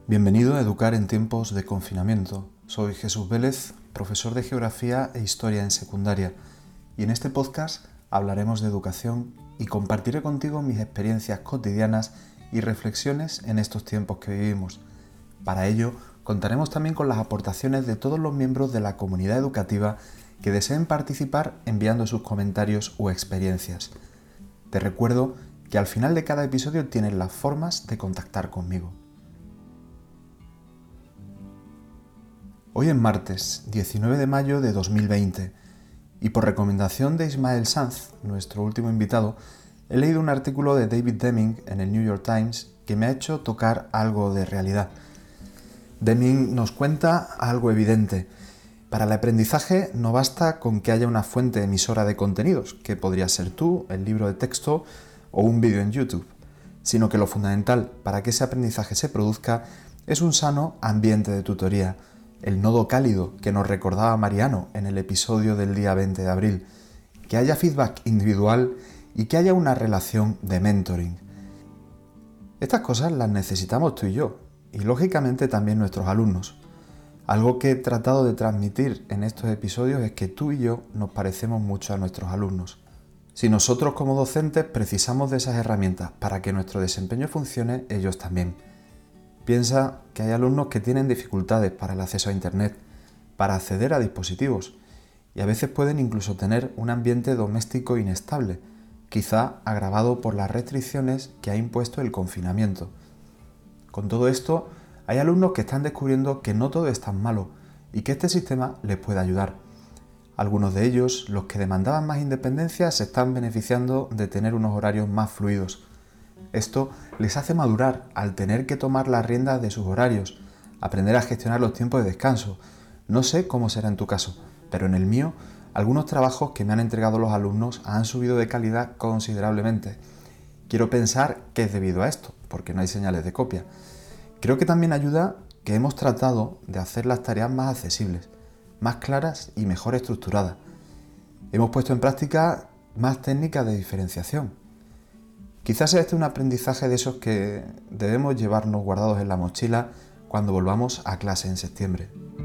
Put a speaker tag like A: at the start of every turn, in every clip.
A: Bienvenido a Educar en tiempos de confinamiento. Soy Jesús Vélez, profesor de Geografía e Historia en secundaria, y en este podcast hablaremos de educación y compartiré contigo mis experiencias cotidianas y reflexiones en estos tiempos que vivimos. Para ello, contaremos también con las aportaciones de todos los miembros de la comunidad educativa que deseen participar enviando sus comentarios o experiencias. Te recuerdo que al final de cada episodio tienes las formas de contactar conmigo. Hoy es martes 19 de mayo de 2020 y por recomendación de Ismael Sanz, nuestro último invitado, he leído un artículo de David Deming en el New York Times que me ha hecho tocar algo de realidad. Deming nos cuenta algo evidente. Para el aprendizaje no basta con que haya una fuente emisora de contenidos, que podría ser tú, el libro de texto o un vídeo en YouTube, sino que lo fundamental para que ese aprendizaje se produzca es un sano ambiente de tutoría, el nodo cálido que nos recordaba Mariano en el episodio del día 20 de abril, que haya feedback individual y que haya una relación de mentoring. Estas cosas las necesitamos tú y yo, y lógicamente también nuestros alumnos. Algo que he tratado de transmitir en estos episodios es que tú y yo nos parecemos mucho a nuestros alumnos. Si nosotros como docentes precisamos de esas herramientas para que nuestro desempeño funcione, ellos también. Piensa que hay alumnos que tienen dificultades para el acceso a Internet, para acceder a dispositivos, y a veces pueden incluso tener un ambiente doméstico inestable, quizá agravado por las restricciones que ha impuesto el confinamiento. Con todo esto, hay alumnos que están descubriendo que no todo es tan malo y que este sistema les puede ayudar. Algunos de ellos, los que demandaban más independencia, se están beneficiando de tener unos horarios más fluidos. Esto les hace madurar al tener que tomar las riendas de sus horarios, aprender a gestionar los tiempos de descanso. No sé cómo será en tu caso, pero en el mío, algunos trabajos que me han entregado los alumnos han subido de calidad considerablemente. Quiero pensar que es debido a esto, porque no hay señales de copia. Creo que también ayuda que hemos tratado de hacer las tareas más accesibles, más claras y mejor estructuradas. Hemos puesto en práctica más técnicas de diferenciación. Quizás sea este un aprendizaje de esos que debemos llevarnos guardados en la mochila cuando volvamos a clase en septiembre.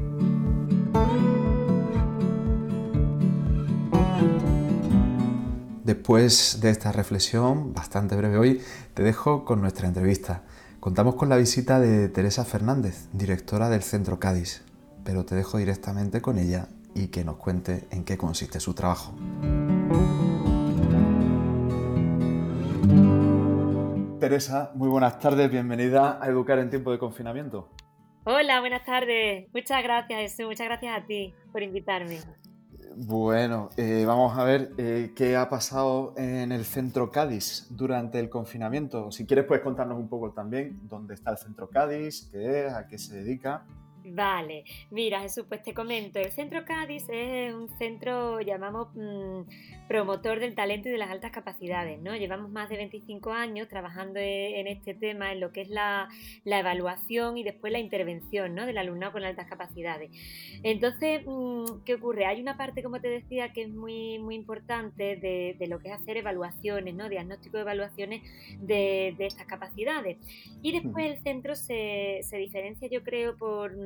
A: Después de esta reflexión, bastante breve hoy, te dejo con nuestra entrevista. Contamos con la visita de Teresa Fernández, directora del Centro Cádiz, pero te dejo directamente con ella y que nos cuente en qué consiste su trabajo. Teresa, muy buenas tardes, bienvenida a Educar en tiempo de confinamiento.
B: Hola, buenas tardes. Muchas gracias, Jesús. Muchas gracias a ti por invitarme.
A: Bueno, vamos a ver qué ha pasado en el Centro Cádiz durante el confinamiento. Si quieres puedes contarnos un poco también dónde está el Centro Cádiz, qué es, a qué se dedica.
B: Vale, mira Jesús, pues te comento, el Centro Cádiz es un centro, llamamos, promotor del talento y de las altas capacidades, ¿no? Llevamos más de 25 años trabajando en este tema, en lo que es la evaluación y después la intervención, ¿no? Del alumnado con altas capacidades. Entonces, ¿qué ocurre? Hay una parte, como te decía, que es muy, muy importante de lo que es hacer evaluaciones, ¿no? Diagnóstico de evaluaciones de estas capacidades. Y después el centro se diferencia, yo creo,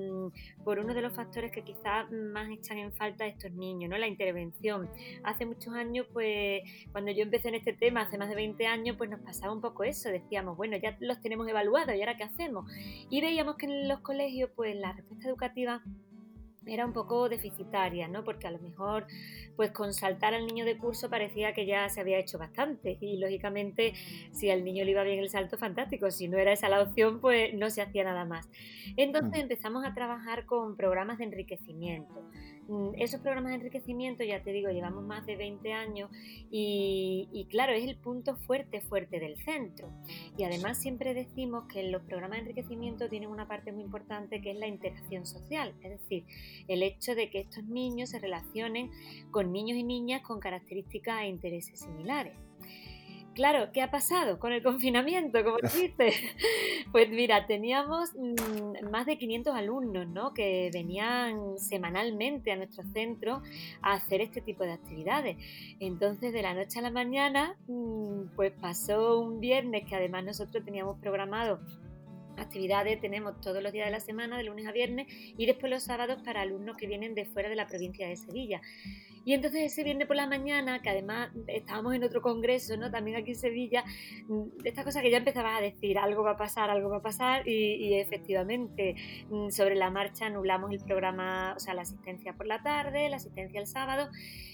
B: por uno de los factores que quizás más echan en falta a estos niños, ¿no? La intervención. Hace muchos años, pues, cuando yo empecé en este tema, hace más de 20 años, pues nos pasaba un poco eso. Decíamos, bueno, ya los tenemos evaluados, ¿y ahora qué hacemos? Y veíamos que en los colegios, pues, la respuesta educativa era un poco deficitaria, ¿no? Porque a lo mejor, pues con saltar al niño de curso parecía que ya se había hecho bastante y lógicamente si al niño le iba bien el salto, fantástico, si no era esa la opción, pues no se hacía nada más. Entonces empezamos a trabajar con programas de enriquecimiento. Esos programas de enriquecimiento, ya te digo, llevamos más de 20 años y claro, es el punto fuerte del centro. Y además siempre decimos que los programas de enriquecimiento tienen una parte muy importante que es la interacción social, es decir, el hecho de que estos niños se relacionen con niños y niñas con características e intereses similares. Claro, ¿qué ha pasado con el confinamiento, como dices? Pues mira, teníamos más de 500 alumnos, ¿no? Que venían semanalmente a nuestro centro a hacer este tipo de actividades. Entonces, de la noche a la mañana, pues pasó un viernes que además nosotros teníamos programado Actividades tenemos todos los días de la semana, de lunes a viernes, y después los sábados para alumnos que vienen de fuera de la provincia de Sevilla. Y entonces ese viernes por la mañana, que además estábamos en otro congreso, ¿no?, también aquí en Sevilla, de estas cosas que ya empezabas a decir, algo va a pasar, y efectivamente sobre la marcha anulamos el programa, o sea, la asistencia por la tarde, la asistencia el sábado,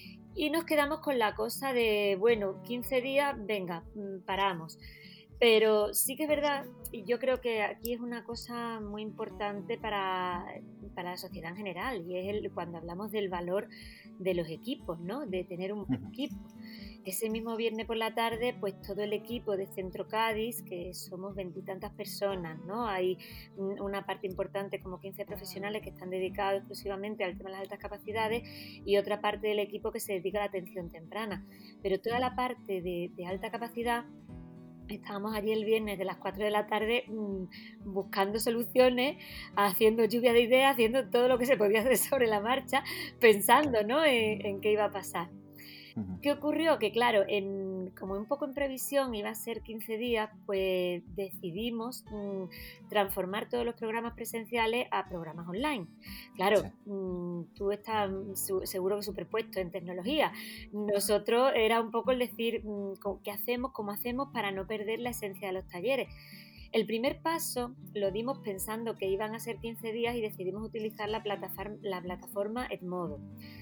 B: y nos quedamos con la cosa de, bueno, 15 días, venga, paramos. Pero sí que es verdad, y yo creo que aquí es una cosa muy importante para la sociedad en general, y es cuando hablamos del valor de los equipos, ¿no?, de tener un buen equipo. Ese mismo viernes por la tarde, pues todo el equipo de Centro Cádiz, que somos 20 y tantas personas, ¿no? Hay una parte importante, como 15 profesionales que están dedicados exclusivamente al tema de las altas capacidades, y otra parte del equipo que se dedica a la atención temprana. Pero toda la parte de alta capacidad, estábamos allí el viernes de las 4 de la tarde buscando soluciones, haciendo lluvia de ideas, haciendo todo lo que se podía hacer sobre la marcha, pensando, ¿no?, en qué iba a pasar. ¿Qué ocurrió? Que claro, como un poco en previsión iba a ser 15 días, pues decidimos transformar todos los programas presenciales a programas online. Claro, sí. Tú estás seguro que superpuesto en tecnología. Nosotros era un poco el decir qué hacemos, cómo hacemos para no perder la esencia de los talleres. El primer paso lo dimos pensando que iban a ser 15 días y decidimos utilizar la plataforma Edmodo,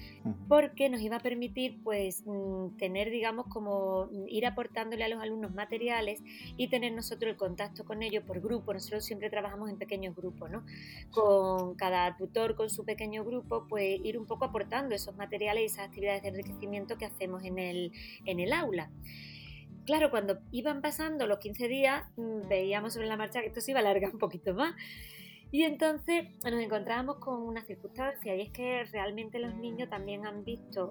B: porque nos iba a permitir pues tener, digamos, como ir aportándole a los alumnos materiales y tener nosotros el contacto con ellos por grupo. Nosotros siempre trabajamos en pequeños grupos, ¿no? Con cada tutor con su pequeño grupo, pues ir un poco aportando esos materiales y esas actividades de enriquecimiento que hacemos en el aula. Claro, cuando iban pasando los 15 días, veíamos sobre la marcha que esto se iba a alargar un poquito más. Y entonces nos encontrábamos con una circunstancia, y es que realmente los niños también han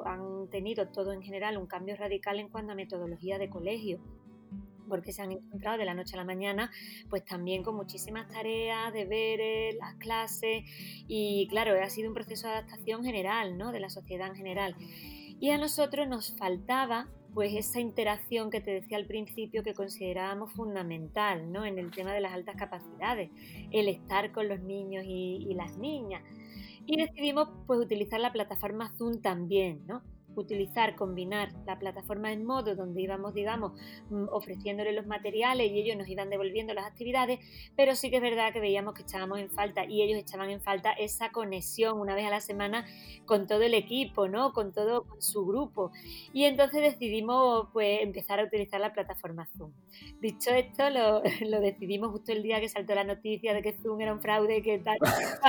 B: tenido todo en general un cambio radical en cuanto a metodología de colegio, porque se han encontrado de la noche a la mañana pues también con muchísimas tareas, deberes, las clases, y claro, ha sido un proceso de adaptación general, ¿no?, de la sociedad en general. Y a nosotros nos faltaba pues esa interacción que te decía al principio, que considerábamos fundamental, ¿no?, en el tema de las altas capacidades, el estar con los niños y las niñas. Y decidimos pues utilizar la plataforma Zoom también, ¿no? Combinar la plataforma Edmodo, donde íbamos, digamos, ofreciéndole los materiales y ellos nos iban devolviendo las actividades, pero sí que es verdad que veíamos que echábamos en falta, y ellos echaban en falta, esa conexión una vez a la semana con todo el equipo, ¿no?, con su grupo. Y entonces decidimos pues empezar a utilizar la plataforma Zoom. Dicho esto, lo decidimos justo el día que saltó la noticia de que Zoom era un fraude, que tal.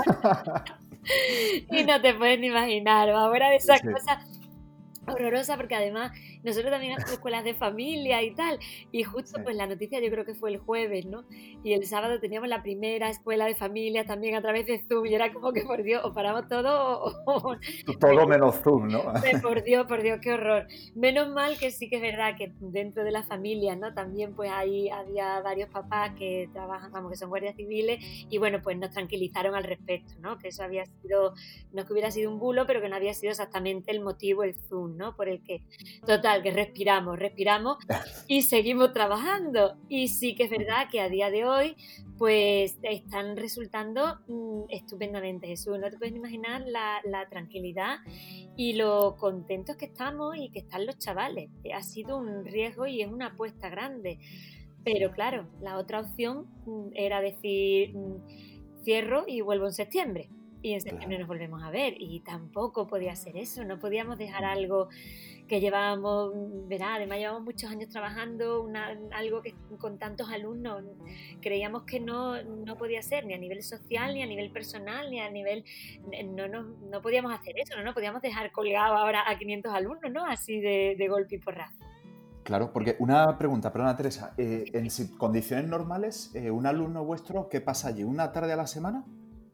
B: Y no te puedes ni imaginar, ahora de esas cosas horrorosa, porque además nosotros también hacemos escuelas de familia y tal, y justo pues la noticia yo creo que fue el jueves, ¿no?, y el sábado teníamos la primera escuela de familia también a través de Zoom, y era como que, por Dios, o paramos todo o
A: todo menos Zoom, ¿no?
B: Por Dios, qué horror. Menos mal que sí que es verdad que dentro de las familias, ¿no?, también pues ahí había varios papás que trabajan, vamos, que son guardias civiles, y bueno, pues nos tranquilizaron al respecto, ¿no?, que eso había sido, no que hubiera sido un bulo, pero que no había sido exactamente el motivo, el Zoom, ¿no?, por el que, total, que respiramos y seguimos trabajando. Y sí que es verdad que a día de hoy pues están resultando estupendamente, Jesús. No te puedes imaginar la tranquilidad y lo contentos que estamos y que están los chavales. Ha sido un riesgo y es una apuesta grande, pero claro, la otra opción era decir cierro y vuelvo en septiembre. Y en septiembre nos volvemos a ver, y tampoco podía ser eso, no podíamos dejar algo que llevábamos, verá, además llevamos muchos años trabajando, algo que con tantos alumnos, creíamos que no podía ser, ni a nivel social, ni a nivel personal, ni a nivel, no podíamos hacer eso, no podíamos dejar colgado ahora a 500 alumnos, ¿no?, así de golpe y porrazo.
A: Claro, porque una pregunta, perdona Teresa, en condiciones normales, un alumno vuestro, ¿qué pasa allí? ¿Una tarde a la semana?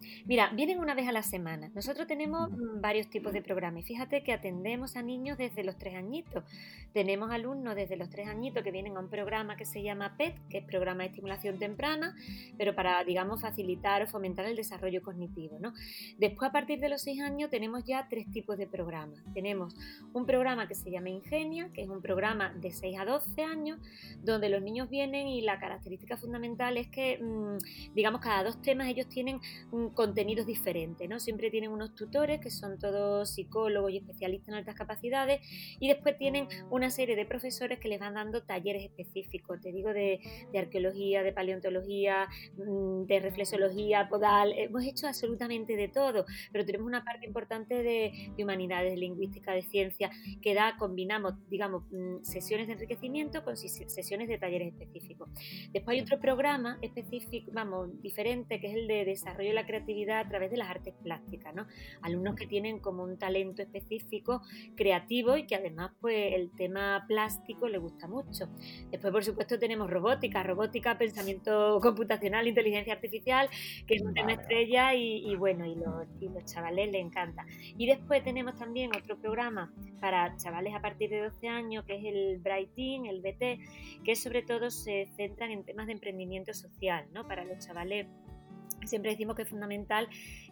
B: Mira, vienen una vez a la semana. Nosotros tenemos varios tipos de programas. Fíjate que atendemos a niños desde los 3 añitos. Tenemos alumnos desde los 3 añitos que vienen a un programa que se llama PET, que es Programa de Estimulación Temprana, pero para, digamos, facilitar o fomentar el desarrollo cognitivo, ¿no? Después, a partir de los 6 años, tenemos ya 3 tipos de programas. Tenemos un programa que se llama Ingenia, que es un programa de 6 a 12 años, donde los niños vienen y la característica fundamental es que, digamos, cada 2 temas ellos tienen contenidos diferentes, ¿no? Siempre tienen unos tutores que son todos psicólogos y especialistas en altas capacidades, y después tienen una serie de profesores que les van dando talleres específicos, te digo, de arqueología, de paleontología, de reflexología, podal. Hemos hecho absolutamente de todo, pero tenemos una parte importante de humanidades, de lingüística, de ciencia, que combinamos, digamos, sesiones de enriquecimiento con sesiones de talleres específicos. Después hay otro programa específico, diferente, que es el de desarrollo de la creatividad a través de las artes plásticas, ¿no? Alumnos que tienen como un talento específico, creativo, y que además pues el tema plástico les gusta mucho. Después, por supuesto, tenemos robótica, pensamiento computacional, inteligencia artificial, que es un tema estrella y los chavales les encanta. Y después tenemos también otro programa para chavales a partir de 12 años, que es el Bright Teen, el BT, que sobre todo se centran en temas de emprendimiento social, ¿no? Para los chavales siempre decimos que es fundamental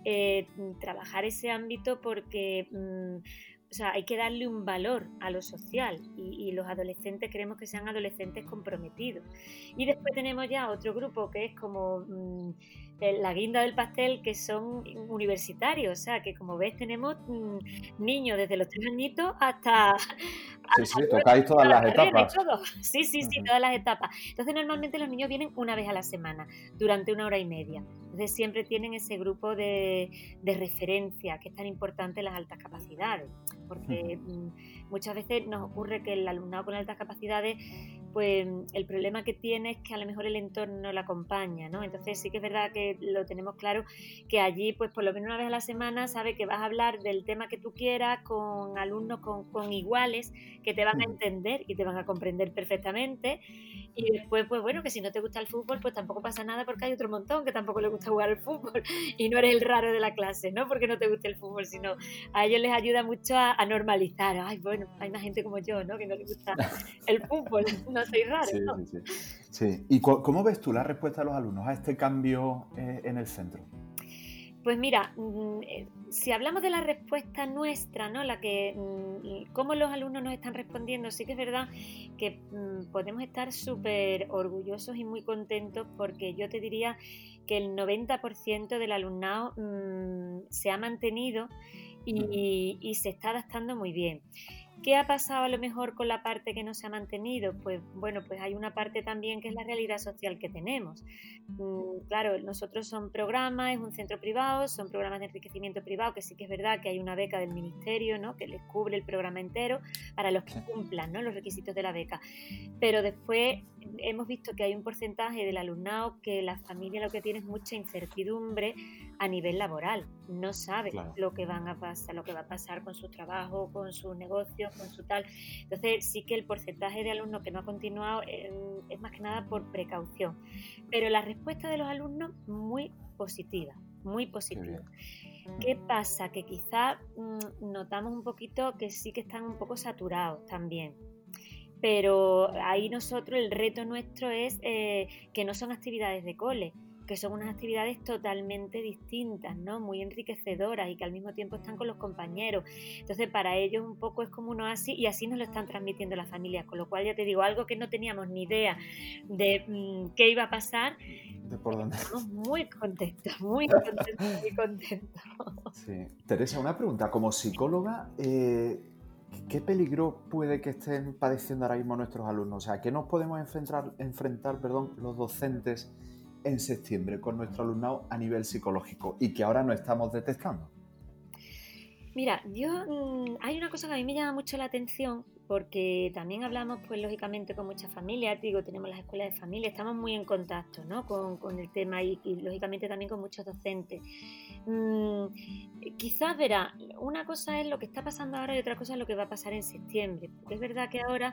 B: trabajar ese ámbito porque hay que darle un valor a lo social y los adolescentes queremos que sean adolescentes comprometidos. Y después tenemos ya otro grupo que es como la guinda del pastel, que son universitarios, o sea que como ves tenemos niños desde los 3 añitos hasta...
A: Sí, tocáis todas las etapas.
B: Sí, todas las etapas. Entonces normalmente los niños vienen una vez a la semana, durante 1 hora y media. Entonces siempre tienen ese grupo de referencia, que es tan importante en las altas capacidades, porque muchas veces nos ocurre que el alumnado con altas capacidades, pues el problema que tiene es que a lo mejor el entorno no lo acompaña, ¿no? Entonces sí que es verdad que lo tenemos claro, que allí pues por lo menos una vez a la semana sabe que vas a hablar del tema que tú quieras con alumnos con iguales que te van a entender y te van a comprender perfectamente. Y después, pues bueno, que si no te gusta el fútbol, pues tampoco pasa nada, porque hay otro montón que tampoco les gusta jugar al fútbol y no eres el raro de la clase, ¿no? Porque no te gusta el fútbol, sino a ellos les ayuda mucho a normalizar. Ay, bueno, hay más gente como yo, ¿no? Que no les gusta el fútbol, no soy raro, ¿no?
A: Sí. ¿Y cómo ves tú la respuesta de los alumnos a este cambio en el centro?
B: Pues mira, si hablamos de la respuesta nuestra, ¿no? Cómo los alumnos nos están respondiendo, sí que es verdad que podemos estar súper orgullosos y muy contentos, porque yo te diría que el 90% del alumnado se ha mantenido y se está adaptando muy bien. ¿Qué ha pasado a lo mejor con la parte que no se ha mantenido? Pues bueno, pues hay una parte también que es la realidad social que tenemos. Claro, nosotros son programas, es un centro privado, son programas de enriquecimiento privado, que sí que es verdad que hay una beca del ministerio, ¿no? Que les cubre el programa entero para los que cumplan, ¿no? Los requisitos de la beca. Pero después hemos visto que hay un porcentaje del alumnado que la familia lo que tiene es mucha incertidumbre a nivel laboral. No sabe lo que va a pasar con su trabajo, con sus negocios, con su tal. Entonces sí que el porcentaje de alumnos que no ha continuado es más que nada por precaución. Pero la respuesta de los alumnos muy positiva, muy positiva. ¿Qué pasa? Que quizás notamos un poquito que sí que están un poco saturados también. Pero ahí el reto nuestro es que no son actividades de cole, que son unas actividades totalmente distintas, ¿no? Muy enriquecedoras y que al mismo tiempo están con los compañeros. Entonces, para ellos un poco es como un oasis, y así nos lo están transmitiendo las familias, con lo cual ya te digo, algo que no teníamos ni idea de qué iba a pasar.
A: ¿De por dónde?
B: Estamos muy contentos, muy contentos.
A: Sí. Teresa, una pregunta. Como psicóloga, ¿qué peligro puede que estén padeciendo ahora mismo nuestros alumnos? O sea, ¿qué nos podemos enfrentar los docentes en septiembre con nuestro alumnado a nivel psicológico y que ahora no estamos detectando?
B: Mira, hay una cosa que a mí me llama mucho la atención, porque también hablamos, pues lógicamente, con muchas familias, tenemos las escuelas de familia, estamos muy en contacto, ¿no? con el tema y lógicamente también con muchos docentes. Quizás, verá, una cosa es lo que está pasando ahora y otra cosa es lo que va a pasar en septiembre. Porque es verdad que ahora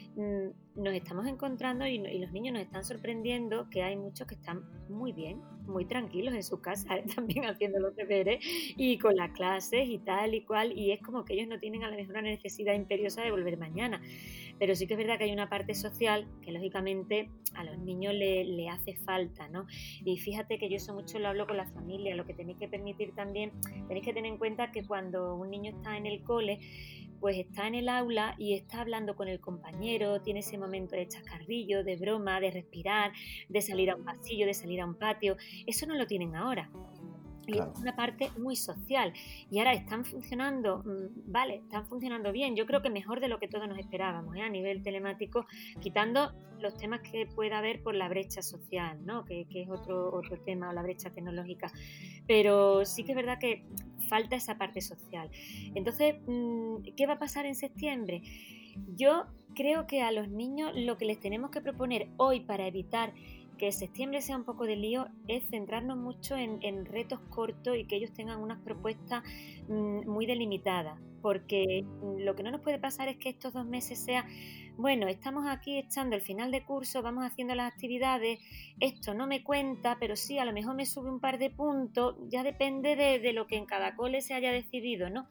B: nos estamos encontrando y los niños nos están sorprendiendo que hay muchos que están muy bien, muy tranquilos en su casa, también haciendo los deberes y con las clases y tal y cual, y es como que ellos no tienen a lo mejor una necesidad imperiosa de volver mañana. Pero sí que es verdad que hay una parte social que lógicamente a los niños le hace falta, ¿no? Y fíjate que yo eso mucho lo hablo con la familia, lo que tenéis que permitir también, tenéis que tener en cuenta que cuando un niño está en el cole, pues está en el aula y está hablando con el compañero, tiene ese momento de chascarrillo, de broma, de respirar, de salir a un pasillo, de salir a un patio. Eso no lo tienen ahora. Y
A: Claro.
B: es una parte muy social. Y ahora están funcionando, vale, están funcionando bien. Yo creo que mejor de lo que todos nos esperábamos, a nivel telemático, quitando los temas que pueda haber por la brecha social, ¿no? Que es otro tema, o la brecha tecnológica. Pero sí que es verdad que falta esa parte social. Entonces, ¿qué va a pasar en septiembre? Yo creo que a los niños lo que les tenemos que proponer hoy para evitar que septiembre sea un poco de lío es centrarnos mucho en retos cortos y que ellos tengan unas propuestas muy delimitadas, porque lo que no nos puede pasar es que estos 2 meses sea, bueno, estamos aquí echando el final de curso, vamos haciendo las actividades, esto no me cuenta, pero sí, a lo mejor me sube un par de puntos, ya depende de lo que en cada cole se haya decidido, ¿no?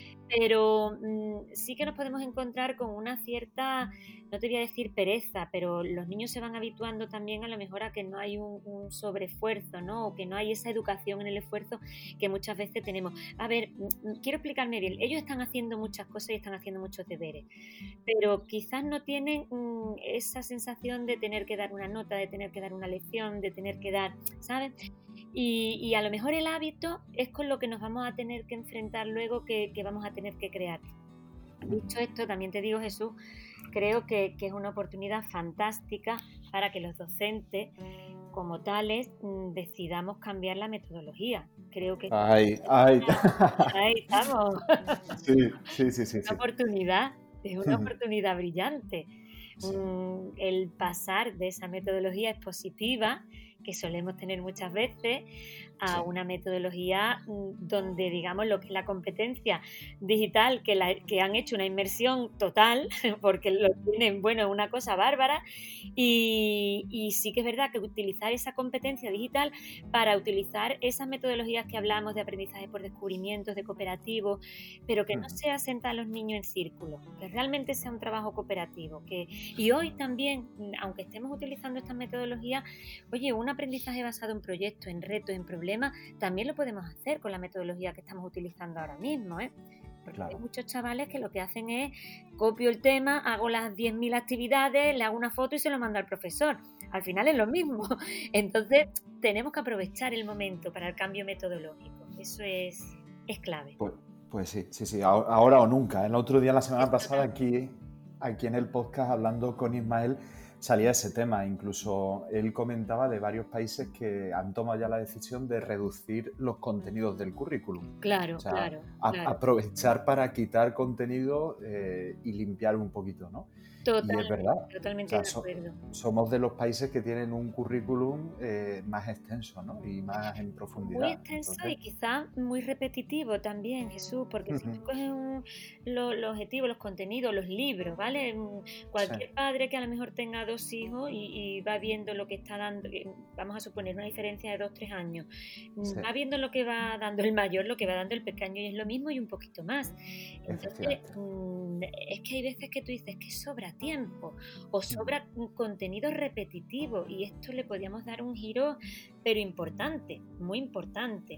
B: Pero sí que nos podemos encontrar con una cierta, no te voy a decir pereza, pero los niños se van habituando también a lo mejor a que no hay un sobreesfuerzo, ¿no? O que no hay esa educación en el esfuerzo que muchas veces tenemos. A ver, quiero explicarme bien. Ellos están haciendo muchas cosas y están haciendo muchos deberes, pero quizás no tienen esa sensación de tener que dar una nota, de tener que dar una lección, de tener que dar, ¿sabes? Y a lo mejor el hábito es con lo que nos vamos a tener que enfrentar luego, que vamos a tener que crear. Dicho esto, también te digo, Jesús, creo que es una oportunidad fantástica para que los docentes, como tales, decidamos cambiar la metodología. Creo que
A: Ay.
B: ahí estamos.
A: Sí.
B: Es una oportunidad brillante.
A: Sí.
B: El pasar de esa metodología expositiva que solemos tener muchas veces a una metodología donde, digamos, lo que es la competencia digital, que han hecho una inmersión total, porque lo tienen, bueno, una cosa bárbara, y sí que es verdad que utilizar esa competencia digital para utilizar esas metodologías que hablamos de aprendizaje por descubrimientos, de cooperativo, pero que no sea sentar a los niños en círculo, que realmente sea un trabajo cooperativo. Y hoy también, aunque estemos utilizando estas metodologías, oye, un aprendizaje basado en proyectos, en retos, en problemas, también lo podemos hacer con la metodología que estamos utilizando ahora mismo, ¿eh? Porque hay muchos chavales que lo que hacen es copio el tema, hago las 10.000 actividades, le hago una foto y se lo mando al profesor. Al final es lo mismo. Entonces, tenemos que aprovechar el momento para el cambio metodológico. Eso es clave.
A: Pues sí, ahora o nunca. El otro día, la semana pasada, aquí en el podcast, hablando con Ismael, salía ese tema. Incluso él comentaba de varios países que han tomado ya la decisión de reducir los contenidos del currículum.
B: Claro,
A: o sea,
B: claro.
A: Aprovechar para quitar contenido y limpiar un poquito, ¿no?
B: Totalmente,
A: y es verdad.
B: Totalmente de acuerdo.
A: Somos de los países que tienen un currículum más extenso, ¿no? Y más en profundidad.
B: Muy extenso. Entonces, y quizás muy repetitivo también, Jesús, porque si tú coges los objetivos, los contenidos, los libros, ¿vale? Cualquier padre que a lo mejor tenga 2 hijos y va viendo lo que está dando, vamos a suponer una diferencia de 2-3 años, va viendo lo que va dando el mayor, lo que va dando el pequeño, y es lo mismo y un poquito más. Entonces, es que hay veces que tú dices que sobra tiempo o sobra contenido repetitivo, y esto le podríamos dar un giro, pero importante, muy importante.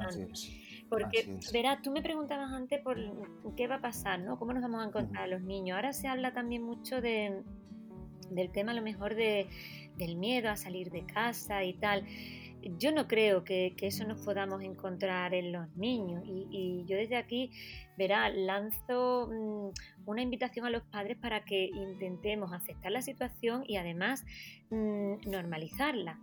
B: Porque, verás, tú me preguntabas antes por qué va a pasar, ¿no? ¿Cómo nos vamos a encontrar a los niños? Ahora se habla también mucho del tema, a lo mejor, del miedo a salir de casa y tal. Yo no creo que eso nos podamos encontrar en los niños, y yo desde aquí, verá, lanzo una invitación a los padres para que intentemos aceptar la situación y además normalizarla.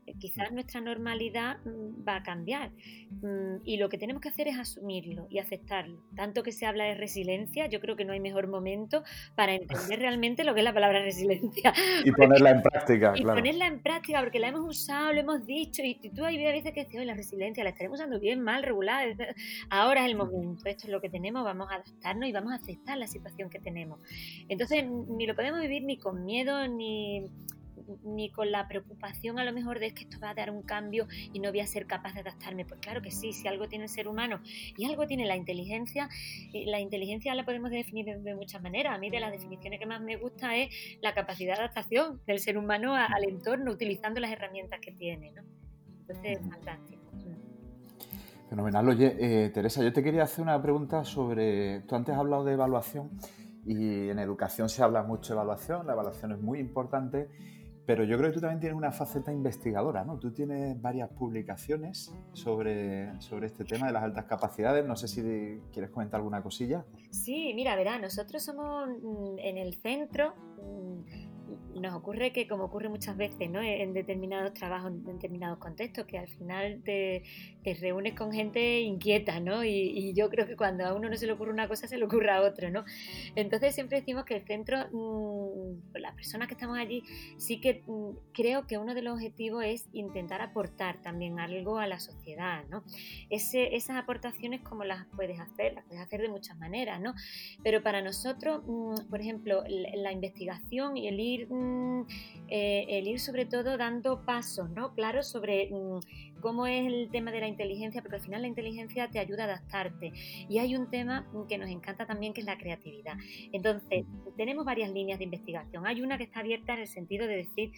B: quizás nuestra normalidad va a cambiar, y lo que tenemos que hacer es asumirlo y aceptarlo. Tanto que se habla de resiliencia, yo creo que no hay mejor momento para entender realmente lo que es la palabra resiliencia.
A: Y ponerla en práctica,
B: Y
A: claro.
B: ponerla en práctica, porque la hemos usado, lo hemos dicho, y tú hay veces que dices, la resiliencia la estaremos usando bien, mal, regular. Ahora es el momento, esto es lo que tenemos, vamos a adaptarnos y vamos a aceptar la situación que tenemos. Entonces, ni lo podemos vivir ni con miedo, ni con la preocupación a lo mejor de que esto va a dar un cambio y no voy a ser capaz de adaptarme. Pues claro que sí, si algo tiene el ser humano y algo tiene la inteligencia la podemos definir de muchas maneras. A mí de las definiciones que más me gusta es la capacidad de adaptación del ser humano al entorno utilizando las herramientas que tiene, ¿no? Entonces, fantástico.
A: Fenomenal. Oye, Teresa, yo te quería hacer una pregunta sobre... Tú antes has hablado de evaluación y en educación se habla mucho de evaluación, la evaluación es muy importante, pero yo creo que tú también tienes una faceta investigadora, ¿no? Tú tienes varias publicaciones sobre este tema de las altas capacidades. No sé si quieres comentar alguna cosilla.
B: Sí, mira, verá, nosotros somos en el centro, nos ocurre que, como ocurre muchas veces, ¿no?, en determinados trabajos, en determinados contextos, que al final te reúnes con gente inquieta, ¿no? Y yo creo que cuando a uno no se le ocurre una cosa, se le ocurre a otro, ¿no? Entonces siempre decimos que el centro, las personas que estamos allí, sí que creo que uno de los objetivos es intentar aportar también algo a la sociedad, ¿no? Esas aportaciones, ¿cómo las puedes hacer? Las puedes hacer de muchas maneras, ¿no? Pero para nosotros, por ejemplo, la investigación y el ir sobre todo dando pasos, ¿no?, claro, sobre cómo es el tema de la inteligencia, porque al final la inteligencia te ayuda a adaptarte. Y hay un tema que nos encanta también, que es la creatividad. Entonces, tenemos varias líneas de investigación. Hay una que está abierta en el sentido de decir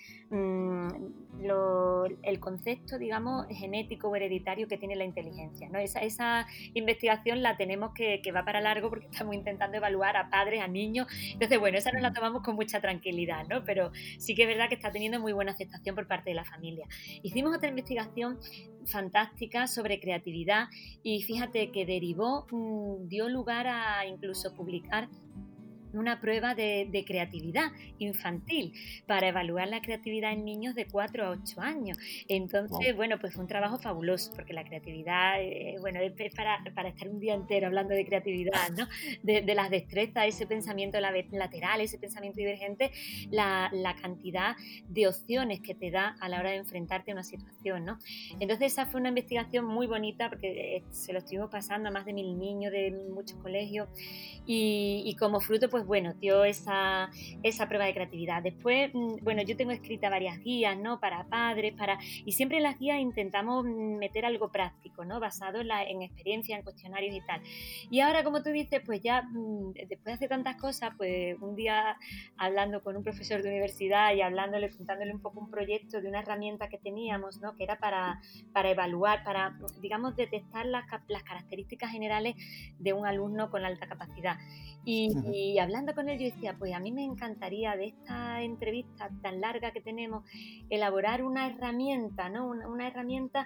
B: el concepto, digamos, genético o hereditario que tiene la inteligencia, ¿no? Esa investigación la tenemos que va para largo, porque estamos intentando evaluar a padres, a niños. Entonces, bueno, esa nos la tomamos con mucha tranquilidad, ¿no? Pero sí que es verdad que está teniendo muy buena aceptación por parte de la familia. Hicimos otra investigación fantástica sobre creatividad y fíjate que derivó, dio lugar a incluso publicar una prueba de creatividad infantil para evaluar la creatividad en niños de 4 a 8 años. Entonces, bueno, pues fue un trabajo fabuloso, porque la creatividad, es para estar un día entero hablando de creatividad, ¿no? De las destrezas, ese pensamiento lateral, ese pensamiento divergente, la cantidad de opciones que te da a la hora de enfrentarte a una situación, ¿no? Entonces, esa fue una investigación muy bonita, porque se lo estuvimos pasando a más de 1000 niños de muchos colegios, y como fruto, pues bueno, dio esa prueba de creatividad. Después, bueno, yo tengo escritas varias guías, ¿no?, para padres, y siempre en las guías intentamos meter algo práctico, ¿no?, basado en experiencia, en cuestionarios y tal. Y ahora, como tú dices, pues ya después de hacer tantas cosas, pues un día hablando con un profesor de universidad y contándole un poco un proyecto de una herramienta que teníamos, ¿no?, que era para evaluar, para, digamos, detectar las características generales de un alumno con alta capacidad. Y hablando con él, yo decía, pues a mí me encantaría, de esta entrevista tan larga que tenemos, elaborar una herramienta, ¿no? Una herramienta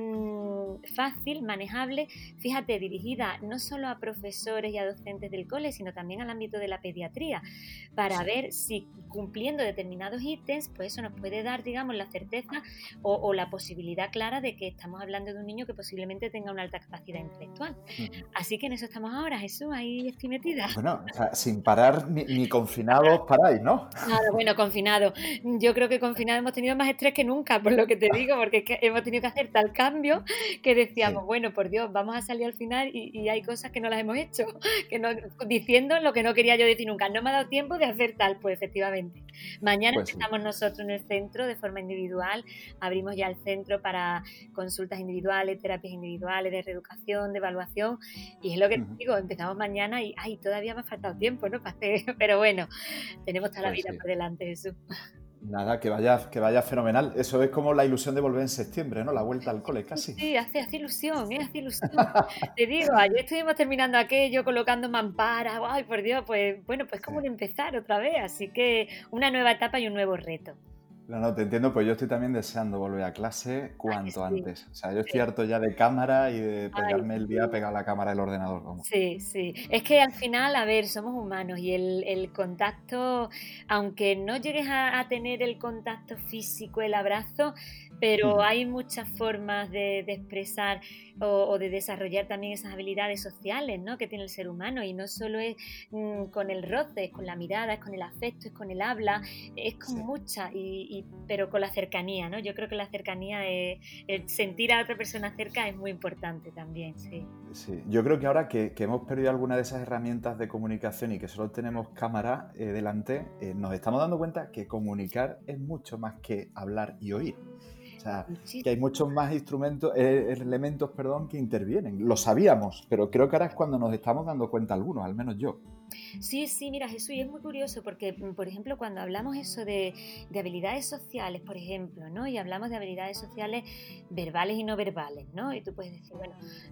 B: fácil, manejable, fíjate, dirigida no solo a profesores y a docentes del cole, sino también al ámbito de la pediatría, para ver si, cumpliendo determinados ítems, pues eso nos puede dar, digamos, la certeza o la posibilidad clara de que estamos hablando de un niño que posiblemente tenga una alta capacidad intelectual. Así que en eso estamos ahora, Jesús, ahí estoy metida.
A: Bueno, o sea, sin parar ni confinados paráis, ¿no?
B: Claro, bueno, confinado. Yo creo que confinado hemos tenido más estrés que nunca, por lo que te digo, porque es que hemos tenido que hacer tal cambio que decíamos, bueno, por Dios, vamos a salir al final y hay cosas que no las hemos hecho, diciendo lo que no quería yo decir nunca. No me ha dado tiempo de hacer tal, pues efectivamente. Mañana
A: Pues
B: empezamos nosotros en el centro de forma individual, abrimos ya el centro para consultas individuales, terapias individuales, de reeducación, de evaluación, y es lo que te digo, empezamos mañana y todavía me ha faltado tiempo, ¿no?, para hacer, pero bueno, tenemos toda la vida por delante, Jesús.
A: Nada, que vaya fenomenal. Eso es como la ilusión de volver en septiembre, ¿no? La vuelta al cole, casi.
B: Sí, hace ilusión, hace ilusión. Te digo, ayer estuvimos terminando aquello, colocando mamparas, ay, por Dios, pues bueno, pues como de empezar otra vez, así que una nueva etapa y un nuevo reto.
A: No, te entiendo, pues yo estoy también deseando volver a clase cuanto
B: sí.
A: antes. O sea, yo estoy harto ya de cámara y de pegarme el día pegado a la cámara del ordenador. Vamos.
B: Sí, sí. Es que al final, a ver, somos humanos y el contacto, aunque no llegues a tener el contacto físico, el abrazo, pero hay muchas formas de expresar o de desarrollar también esas habilidades sociales, ¿no?, que tiene el ser humano, y no solo es con el roce, es con la mirada, es con el afecto, es con el habla, es con mucha, pero con la cercanía, ¿no? Yo creo que la cercanía, el sentir a otra persona cerca es muy importante también, sí.
A: Sí, yo creo que ahora que hemos perdido alguna de esas herramientas de comunicación y que solo tenemos cámara delante, nos estamos dando cuenta que comunicar es mucho más que hablar y oír. O sea, que hay muchos más elementos que intervienen. Lo sabíamos, pero creo que ahora es cuando nos estamos dando cuenta algunos, al menos yo.
B: Sí, mira, Jesús, y es muy curioso porque, por ejemplo, cuando hablamos eso de habilidades sociales, por ejemplo, ¿no? Y hablamos de habilidades sociales verbales y no verbales, ¿no? Y tú puedes decir, bueno,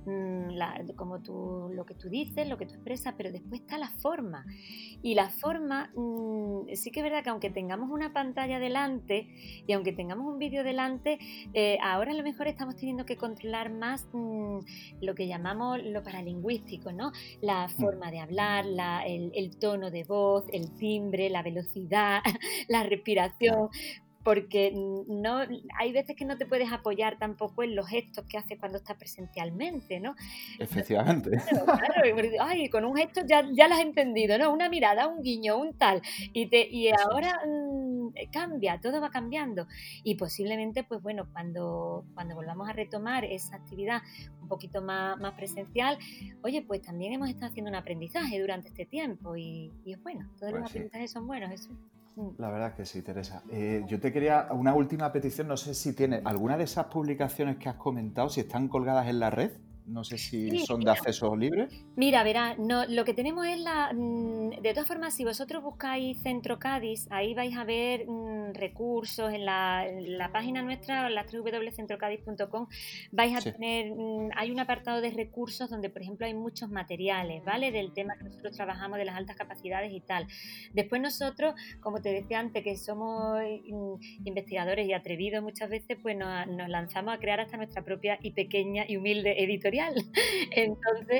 B: lo que tú dices, lo que tú expresas, pero después está la forma. Y la forma, sí que es verdad que aunque tengamos una pantalla delante y aunque tengamos un vídeo delante, ahora a lo mejor estamos teniendo que controlar más lo que llamamos lo paralingüístico, ¿no? La forma de hablar, el tono de voz, el timbre, la velocidad, la respiración, porque no, hay veces que no te puedes apoyar tampoco en los gestos que haces cuando estás presencialmente, ¿no?
A: Efectivamente.
B: Claro, ay, con un gesto ya lo has entendido, ¿no? Una mirada, un guiño, un tal, y ahora cambia, todo va cambiando, y posiblemente, pues bueno, cuando volvamos a retomar esa actividad un poquito más presencial, oye, pues también hemos estado haciendo un aprendizaje durante este tiempo, y es bueno, todos los aprendizajes son buenos, eso.
A: La verdad que sí, Teresa. Yo te quería una última petición, no sé si tienes alguna de esas publicaciones que has comentado, si están colgadas en la red, no sé si son de acceso libre.
B: Mira, verás, no, lo que tenemos es de todas formas, si vosotros buscáis Centro Cádiz, ahí vais a ver recursos en la página nuestra, la www.centrocadiz.com, vais a tener, hay un apartado de recursos donde, por ejemplo, hay muchos materiales, ¿vale? Del tema que nosotros trabajamos de las altas capacidades y tal. Después nosotros, como te decía antes, que somos investigadores y atrevidos muchas veces, pues nos lanzamos a crear hasta nuestra propia y pequeña y humilde editorial. Entonces,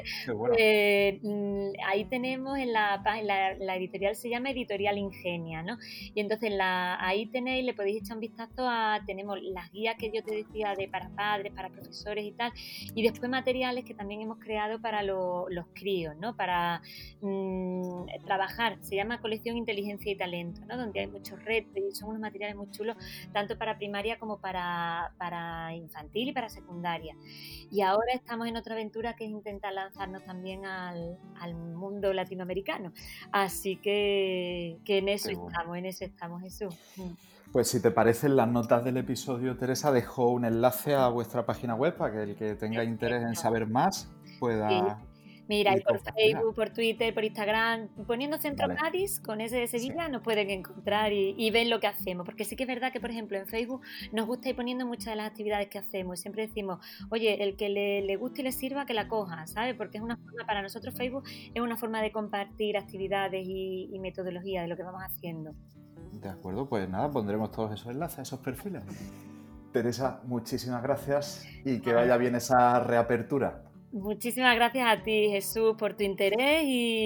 B: ahí tenemos en la editorial, se llama Editorial Ingenia, ¿no? Y entonces ahí tenéis, le podéis echar un vistazo tenemos las guías que yo te decía para padres, para profesores y tal, y después materiales que también hemos creado para los críos, ¿no? Para trabajar, se llama Colección Inteligencia y Talento, ¿no? Donde hay muchos retos y son unos materiales muy chulos, tanto para primaria como para infantil y para secundaria. Y ahora estamos en otra aventura que es intentar lanzarnos también al mundo latinoamericano. Así que en eso estamos, Jesús.
A: Pues si te parece, en las notas del episodio, Teresa, dejo un enlace a vuestra página web para que el que tenga interés en saber más pueda...
B: Mira, y por Facebook, por Twitter, por Instagram, poniendo Centro Cádiz con ese de Sevilla, nos pueden encontrar y ven lo que hacemos. Porque sí que es verdad que, por ejemplo, en Facebook nos gusta ir poniendo muchas de las actividades que hacemos. Siempre decimos, oye, el que le guste y le sirva, que la coja, ¿sabes? Porque es una forma, para nosotros Facebook es una forma de compartir actividades y metodología de lo que vamos haciendo.
A: De acuerdo, pues nada, pondremos todos esos enlaces, esos perfiles. Teresa, muchísimas gracias y que vaya bien esa reapertura.
B: Muchísimas gracias a ti, Jesús, por tu interés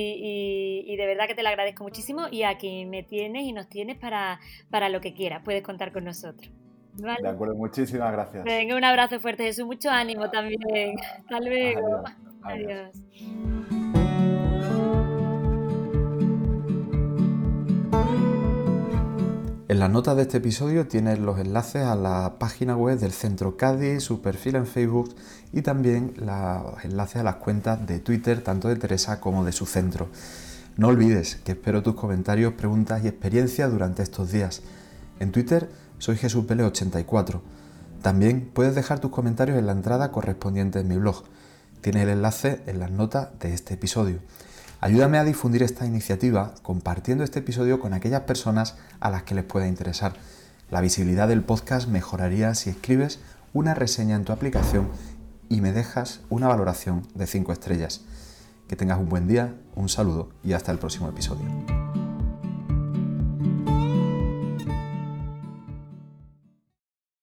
B: y de verdad que te lo agradezco muchísimo, y aquí me tienes y nos tienes para lo que quieras, puedes contar con nosotros. ¿Vale?
A: De acuerdo, muchísimas gracias.
B: Venga, un abrazo fuerte, Jesús, mucho ánimo también. Hasta luego.
A: Adiós. En las notas de este episodio tienes los enlaces a la página web del Centro Cádiz, su perfil en Facebook y también los enlaces a las cuentas de Twitter, tanto de Teresa como de su centro. No olvides que espero tus comentarios, preguntas y experiencias durante estos días. En Twitter soy JesusPele84. También puedes dejar tus comentarios en la entrada correspondiente en mi blog. Tienes el enlace en las notas de este episodio. Ayúdame a difundir esta iniciativa compartiendo este episodio con aquellas personas a las que les pueda interesar. La visibilidad del podcast mejoraría si escribes una reseña en tu aplicación y me dejas una valoración de 5 estrellas. Que tengas un buen día, un saludo y hasta el próximo episodio.